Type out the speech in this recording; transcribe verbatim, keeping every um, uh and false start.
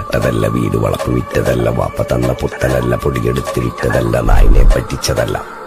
നട്ടതല്ല, വീട് വളപ്പ് വിറ്റതല്ല, വാപ്പ തന്ന പുത്തനല്ല, പൊടിയെടുത്ത് വിറ്റതല്ല, നായിനെ പറ്റിച്ചതല്ല.